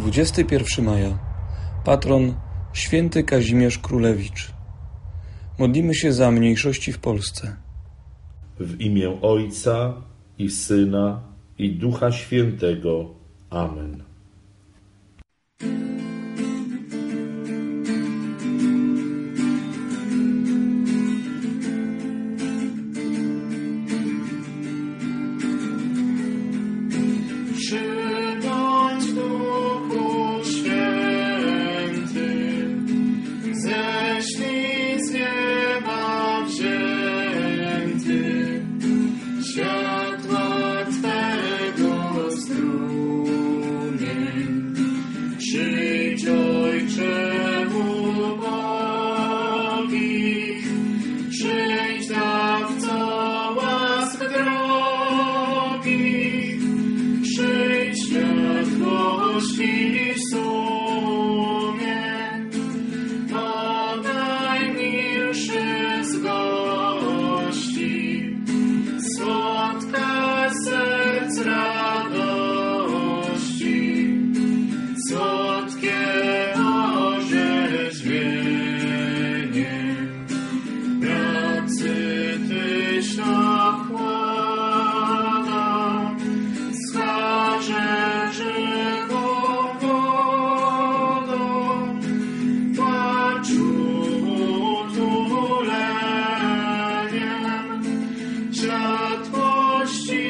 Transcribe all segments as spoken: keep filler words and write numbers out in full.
dwudziestego pierwszego maja. Patron święty Kazimierz Królewicz. Modlimy się za mniejszości w Polsce. W imię Ojca i Syna i Ducha Świętego. Amen. Przybądź Duchu Święty, ześlij z nieba wzięty, światła Twego strumień. Przyjdź, Ojcze ubogich, przyjdź, dawco łask drogich, przyjdź, światłości sumień, podaj milszy z gości, słodka serc radości, słodkie orzeźwienie, pracy Tyś ochłada, skarze żywą wodą, płaczu utuleniem, światłości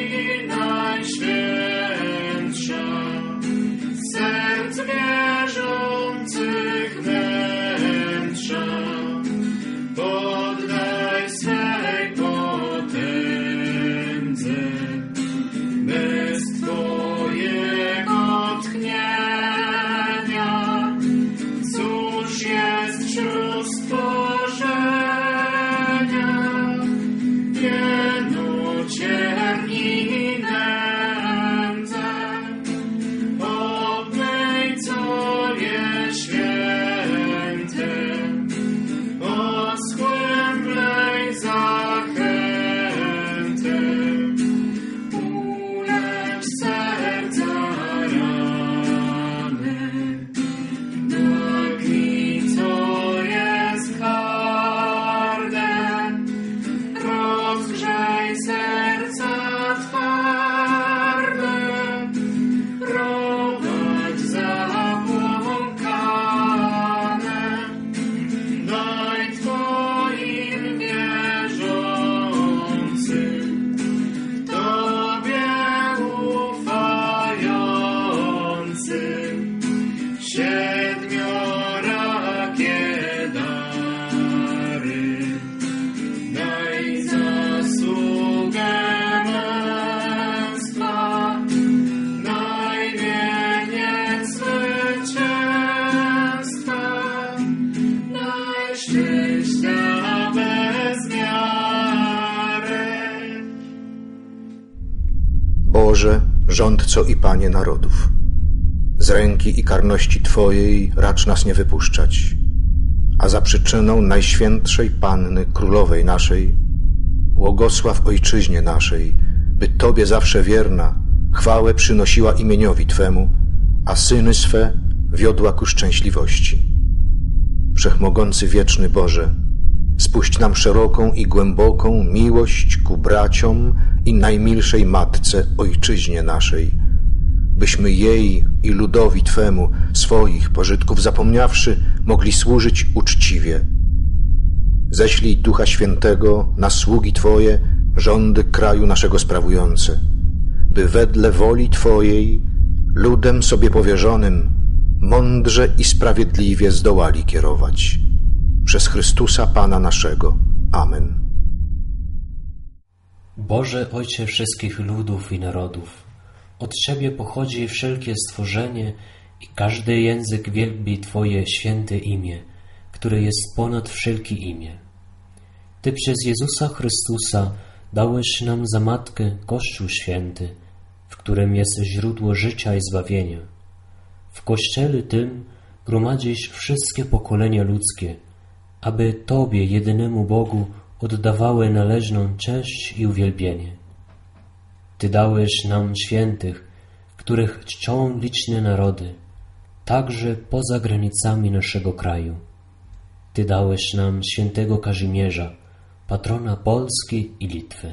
najświętsza, serc wierzących wnętrza, poddaj swej potędze, bez Twojego tchnienia. Cóż jest wśród stworzenia? Jeno cierni i nędzę, obmyj, co jest święte, oschłęblej zachętę, ulecz serca rany, nagnij, co jest twarde, rozgrzej serca twarde, prowadź zapłakane, daj Twoim wierzącym, Tobie ufającym, siedmiorakie dary. Daj zasługę męstwa, daj wieniec zwycięstwa, daj szczęścia bez miary. Boże, rządco i Panie narodów, z ręki i karności Twojej racz nas nie wypuszczać, a za przyczyną Najświętszej Panny Królowej naszej, błogosław Ojczyźnie naszej, by Tobie zawsze wierna chwałę przynosiła imieniowi Twemu, a syny swe wiodła ku szczęśliwości. Wszechmogący wieczny Boże, spuść nam szeroką i głęboką miłość ku braciom i najmilszej Matce Ojczyźnie naszej, byśmy jej i ludowi Twemu swoich pożytków zapomniawszy mogli służyć uczciwie. Ześlij Ducha Świętego na sługi Twoje, rządy kraju naszego sprawujące, by wedle woli Twojej ludem sobie powierzonym mądrze i sprawiedliwie zdołali kierować. Przez Chrystusa Pana naszego. Amen. Boże Ojcze wszystkich ludów i narodów, od Ciebie pochodzi wszelkie stworzenie i każdy język wielbi Twoje święte imię, które jest ponad wszelkie imię. Ty przez Jezusa Chrystusa dałeś nam za Matkę Kościół Święty, w którym jest źródło życia i zbawienia. W Kościele tym gromadzisz wszystkie pokolenia ludzkie, aby Tobie, jedynemu Bogu, oddawały należną cześć i uwielbienie. Ty dałeś nam świętych, których czczą liczne narody, także poza granicami naszego kraju. Ty dałeś nam świętego Kazimierza, patrona Polski i Litwy.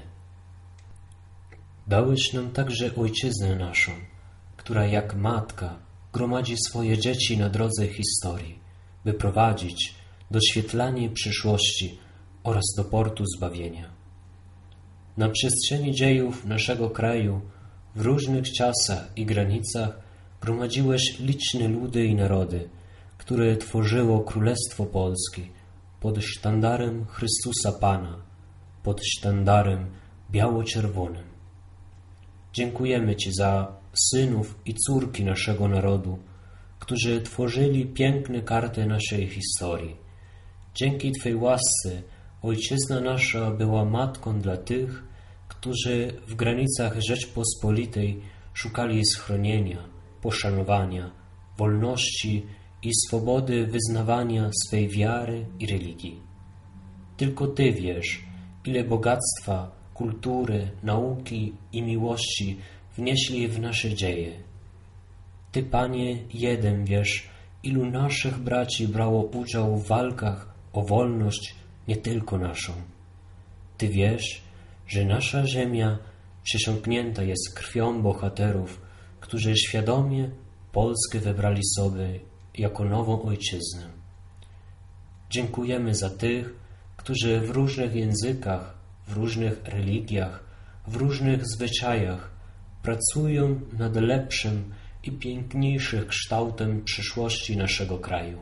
Dałeś nam także ojczyznę naszą, która jak matka gromadzi swoje dzieci na drodze historii, by prowadzić do świetlania przyszłości oraz do portu zbawienia. Na przestrzeni dziejów naszego kraju w różnych czasach i granicach gromadziłeś liczne ludy i narody, które tworzyło Królestwo Polskie pod sztandarem Chrystusa Pana, pod sztandarem biało-czerwonym. Dziękujemy Ci za synów i córki naszego narodu, którzy tworzyli piękne karty naszej historii. Dzięki Twej łasce ojczyzna nasza była matką dla tych, którzy w granicach Rzeczpospolitej szukali schronienia, poszanowania, wolności i swobody wyznawania swej wiary i religii. Tylko Ty wiesz, ile bogactwa, kultury, nauki i miłości wnieśli w nasze dzieje. Ty, Panie, jeden wiesz, ilu naszych braci brało udział w walkach o wolność, nie tylko naszą. Ty wiesz, że nasza ziemia przesiąknięta jest krwią bohaterów, którzy świadomie Polskę wybrali sobie jako nową ojczyznę. Dziękujemy za tych, którzy w różnych językach, w różnych religiach, w różnych zwyczajach pracują nad lepszym i piękniejszym kształtem przyszłości naszego kraju.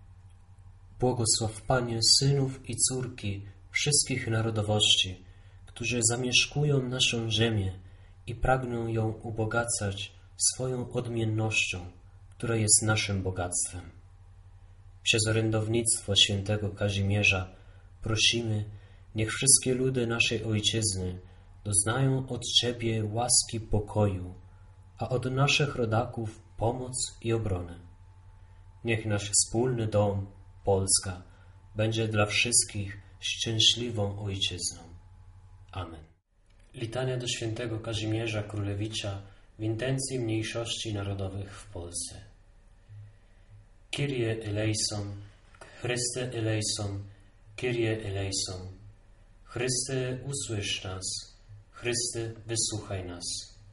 Błogosław, Panie, synów i córki wszystkich narodowości, którzy zamieszkują naszą ziemię i pragną ją ubogacać swoją odmiennością, która jest naszym bogactwem. Przez orędownictwo świętego Kazimierza prosimy, niech wszystkie ludy naszej ojczyzny doznają od Ciebie łaski pokoju, a od naszych rodaków pomoc i obronę. Niech nasz wspólny dom, Polska, będzie dla wszystkich szczęśliwą ojczyzną. Amen. Litania do świętego Kazimierza Królewicza w intencji mniejszości narodowych w Polsce. Kyrie eleison, Chryste eleison, Kyrie eleison. Chryste, usłysz nas, Chryste, wysłuchaj nas.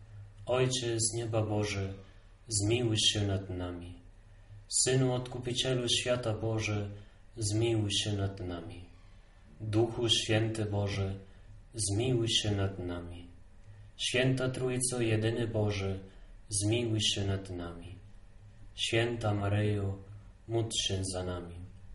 Ojcze z nieba Boże, zmiłuj się nad nami. Synu Odkupicielu świata Boże, zmiłuj się nad nami. Duchu Święty Boże, zmiłuj się nad nami. Święta Trójco, jedyny Boże, zmiłuj się nad nami. Święta Maryjo, módl się za nami.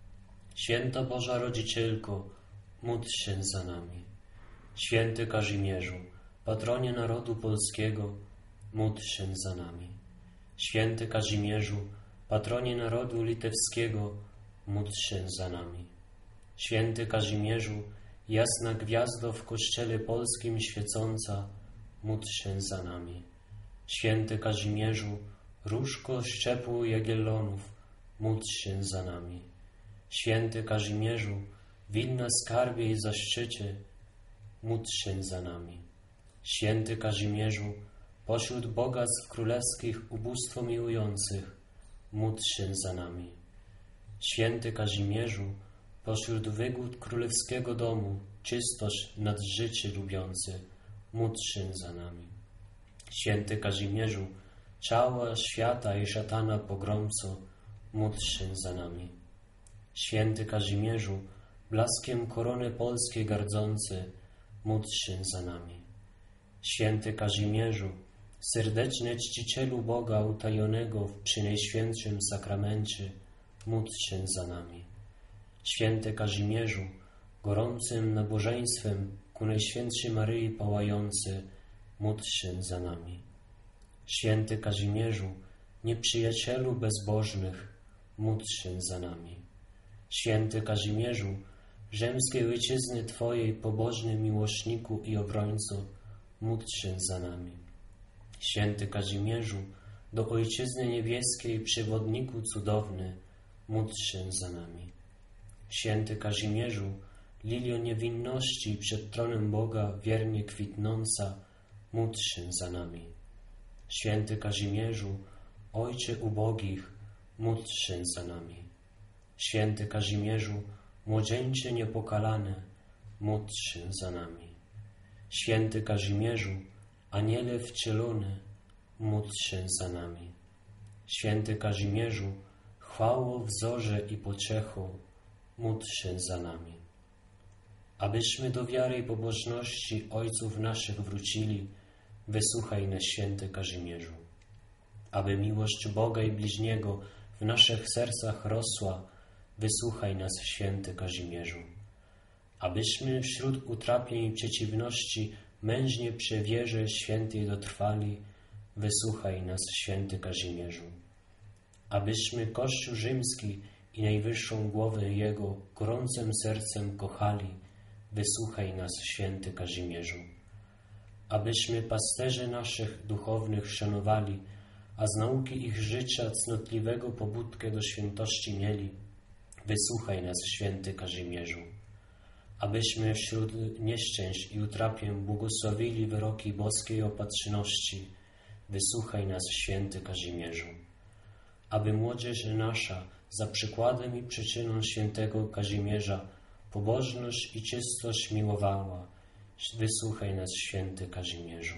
Święta Boża Rodzicielko, módl się za nami. Święty Kazimierzu, patronie narodu polskiego, módl się za nami. Święty Kazimierzu, patronie narodu litewskiego, módl się za nami. Święty Kazimierzu, jasna gwiazdo w Kościele polskim świecąca, módl się za nami. Święty Kazimierzu, różko szczepłu Jagiellonów, módl się za nami. Święty Kazimierzu, winna skarbie i zaszczycie, módl się za nami. Święty Kazimierzu, pośród bogactw królewskich ubóstwo miłujących, módl się za nami. Święty Kazimierzu, pośród wygód królewskiego domu, czystość nad życie lubiący, módl się za nami. Święty Kazimierzu, ciała świata i szatana pogromco, módl się za nami. Święty Kazimierzu, blaskiem korony polskiej gardzący, módl się za nami. Święty Kazimierzu, serdeczny czcicielu Boga utajonego przy Najświętszym Sakramencie, módl się za nami. Święty Kazimierzu, gorącym nabożeństwem ku Najświętszej Maryi pałający, módl się za nami. Święty Kazimierzu, nieprzyjacielu bezbożnych, módl się za nami. Święty Kazimierzu, rzymskiej ojczyzny Twojej pobożny miłośniku i obrońco, módl się za nami. Święty Kazimierzu, do Ojczyzny Niebieskiej przewodniku cudowny, módl się za nami. Święty Kazimierzu, lilio niewinności przed tronem Boga wiernie kwitnąca, módl się za nami. Święty Kazimierzu, Ojcze ubogich, módl się za nami. Święty Kazimierzu, młodzieńcze niepokalane, módl się za nami. Święty Kazimierzu, aniele wcielone, módl się za nami. Święty Kazimierzu, chwało, wzorze i pociecho, módl się za nami. Abyśmy do wiary i pobożności ojców naszych wrócili, wysłuchaj nas, święty Kazimierzu. Aby miłość Boga i bliźniego w naszych sercach rosła, wysłuchaj nas, święty Kazimierzu. Abyśmy wśród utrapień i przeciwności mężnie przy wierze świętej dotrwali, wysłuchaj nas, święty Kazimierzu. Abyśmy Kościół rzymski i najwyższą głowę Jego gorącym sercem kochali, wysłuchaj nas, święty Kazimierzu. Abyśmy pasterzy naszych duchownych szanowali, a z nauki ich życia cnotliwego pobudkę do świętości mieli, wysłuchaj nas, święty Kazimierzu. Abyśmy wśród nieszczęść i utrapień błogosławili wyroki boskiej opatrzności, wysłuchaj nas, święty Kazimierzu. Aby młodzież nasza za przykładem i przyczyną świętego Kazimierza pobożność i czystość miłowała, wysłuchaj nas, święty Kazimierzu.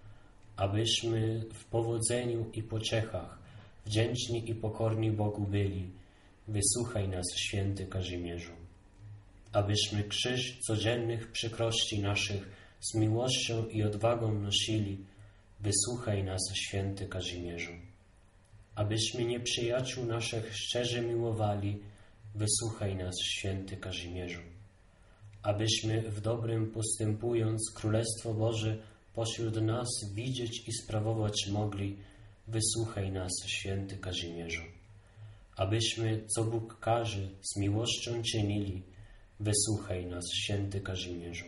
Abyśmy w powodzeniu i pociechach wdzięczni i pokorni Bogu byli, wysłuchaj nas, święty Kazimierzu. Abyśmy krzyż codziennych przykrości naszych z miłością i odwagą nosili, wysłuchaj nas, święty Kazimierzu. Abyśmy nieprzyjaciół naszych szczerze miłowali, wysłuchaj nas, święty Kazimierzu. Abyśmy w dobrym postępując Królestwo Boże pośród nas widzieć i sprawować mogli, wysłuchaj nas, święty Kazimierzu. Abyśmy, co Bóg każe, z miłością czynili, wysłuchaj nas, święty Kazimierzu.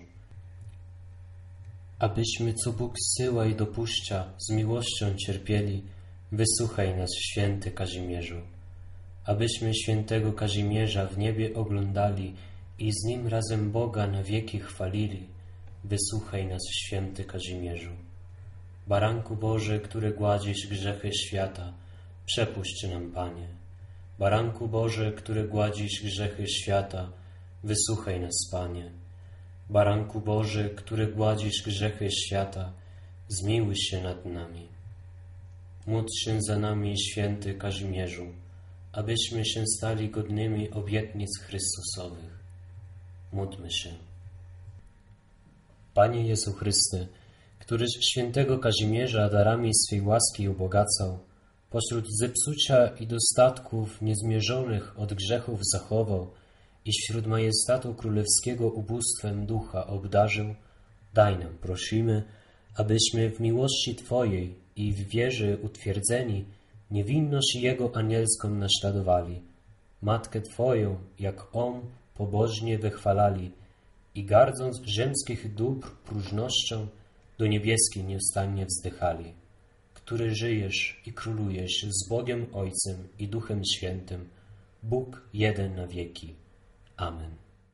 Abyśmy, co Bóg zsyła i dopuszcza, z miłością cierpieli, wysłuchaj nas, święty Kazimierzu. Abyśmy świętego Kazimierza w niebie oglądali i z nim razem Boga na wieki chwalili, wysłuchaj nas, święty Kazimierzu. Baranku Boże, który gładzisz grzechy świata, przepuść nam, Panie. Baranku Boże, który gładzisz grzechy świata, wysłuchaj nas, Panie. Baranku Boże, który gładzisz grzechy świata, zmiłuj się nad nami. Módl się za nami, święty Kazimierzu, abyśmy się stali godnymi obietnic Chrystusowych. Módlmy się. Panie Jezu Chryste, któryś świętego Kazimierza darami swej łaski ubogacał, pośród zepsucia i dostatków niezmierzonych od grzechów zachował i wśród majestatu królewskiego ubóstwem ducha obdarzył, daj nam, prosimy, abyśmy w miłości Twojej i w wierze utwierdzeni niewinność Jego anielską naśladowali, Matkę Twoją, jak On, pobożnie wychwalali i gardząc ziemskich dóbr próżnością, do niebieskiej nieustannie wzdychali, który żyjesz i królujesz z Bogiem Ojcem i Duchem Świętym, Bóg jeden na wieki. Amen.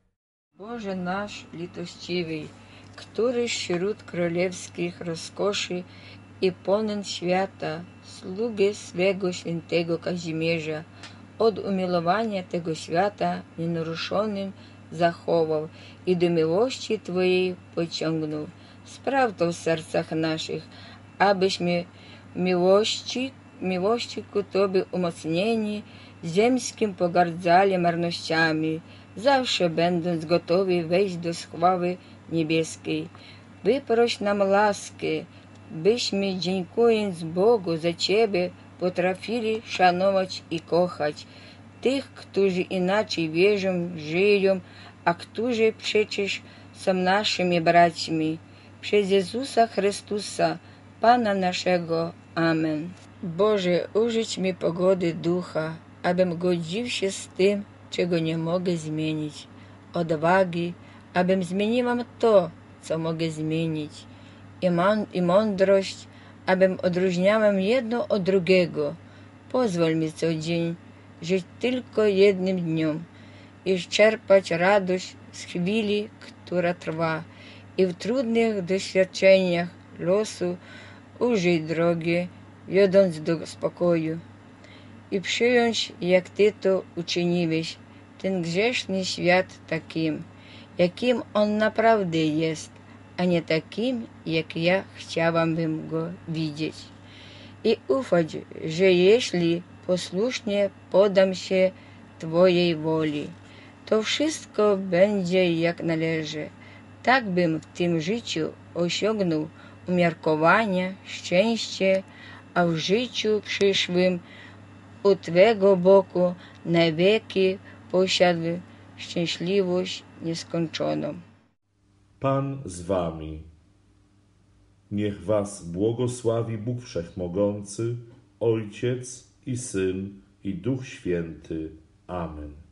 Boże nasz litościwy, któryś wśród królewskich rozkoszy i ponad świata sługę swego świętego Kazimierza od umiłowania tego świata nienaruszonym zachował i do miłości Twojej pociągnął. Spraw to w sercach naszych, abyśmy w miłości, miłości ku Tobie umocnieni, ziemskim pogardzali marnościami, zawsze będąc gotowi wejść do chwały niebieskiej. Wyproś nam laskę, byśmy, dziękując Bogu za Ciebie, potrafili szanować i kochać tych, którzy inaczej wierzą, żyją, a którzy przecież są naszymi braćmi. Przez Jezusa Chrystusa, Pana naszego. Amen. Boże, użyć mi pogody ducha, abym godził się z tym, czego nie mogę zmienić, odwagi, abym zmieniłam to, co mogę zmienić, i, man, i mądrość, abym odróżniałam jedno od drugiego. Pozwól mi co dzień żyć tylko jednym dniem i czerpać radość z chwili, która trwa, i w trudnych doświadczeniach losu użyj drogi, wiodąc do spokoju. i przyjąć, jak Ty to uczyniłeś, ten grzeszny świat takim, jakim on naprawdę jest, a nie takim, jak ja chciałabym go widzieć. I ufać, że jeśli posłusznie podam się Twojej woli, to wszystko będzie jak należy. Tak bym w tym życiu osiągnął umiarkowanie, szczęście, a w życiu przyszłym u Twego boku na wieki posiadł szczęśliwość nieskończoną. Pan z wami. Niech was błogosławi Bóg Wszechmogący, Ojciec i Syn i Duch Święty. Amen.